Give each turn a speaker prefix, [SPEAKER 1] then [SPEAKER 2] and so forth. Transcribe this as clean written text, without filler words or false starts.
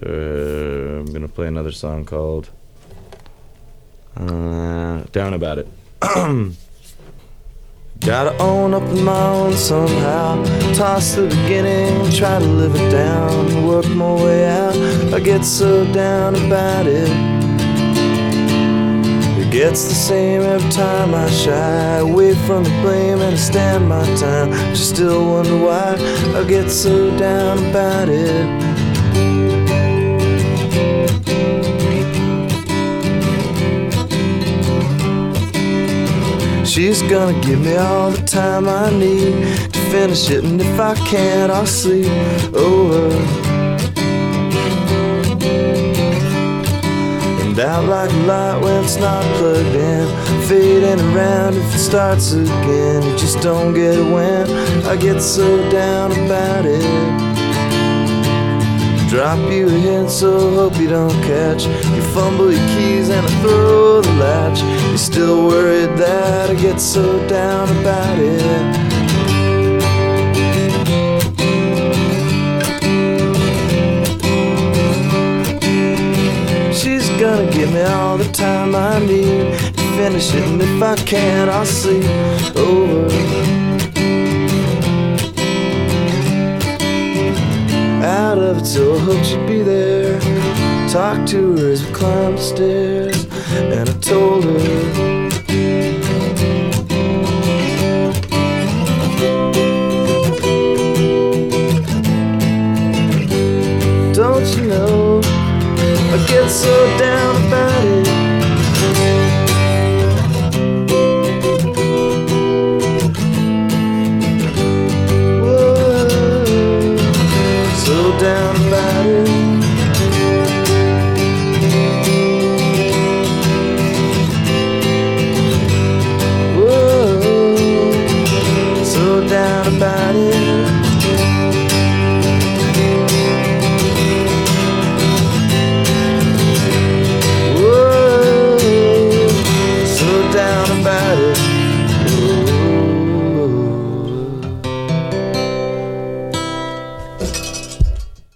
[SPEAKER 1] I'm gonna play another song called Down About It. Gotta own up on my own somehow. Toss the beginning, try to live it down, work my way out. I get so down about it. It gets the same every time I shy away from the blame and I stand my time. Just still wonder why I get so down about it. She's gonna give me all the time I need to finish it, and if I can't, I'll sleep over. And out like a light when it's not plugged in, fading around if it starts again. You just don't get it when I get so down about it. Drop you a hint, so hope you don't catch. You fumble your keys and I throw the latch. You're still worried that I get so down about it. She's gonna give me all the time I need to finish it, and if I can't, I'll sleep over. Out of it, so I hoped she'd be there. Talked to her as we climbed the stairs, and I told her, don't you know, I get so